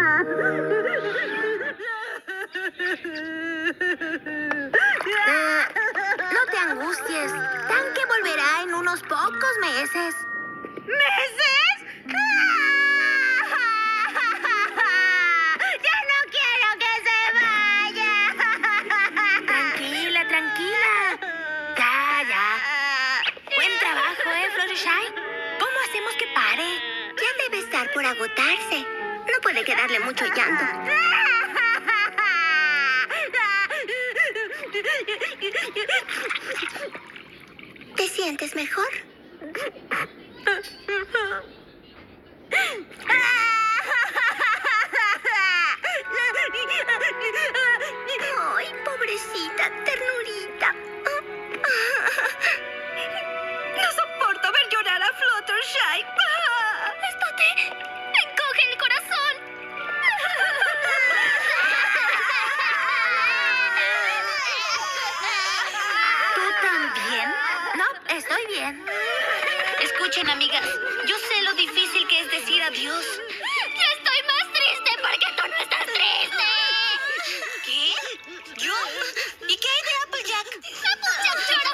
No te angusties. Tanque volverá en unos pocos meses. ¿Meses? ¡Ya no quiero que se vaya! Tranquila, tranquila. Ya. Buen trabajo, Fluttershy. ¿Cómo hacemos que pare? Ya debe estar por agotarse. No puede quedarle mucho llanto. ¿Te sientes mejor? Ay, pobrecita, ternurita. No soporto ver llorar a Fluttershy. Esto te encoge el corazón. ¿Tú también? No, estoy bien. Escuchen, amigas, yo sé lo difícil que es decir adiós. Yo estoy más triste porque tú no estás triste. ¿Qué? ¿Yo? ¿Y qué hay de Applejack? Applejack lloró.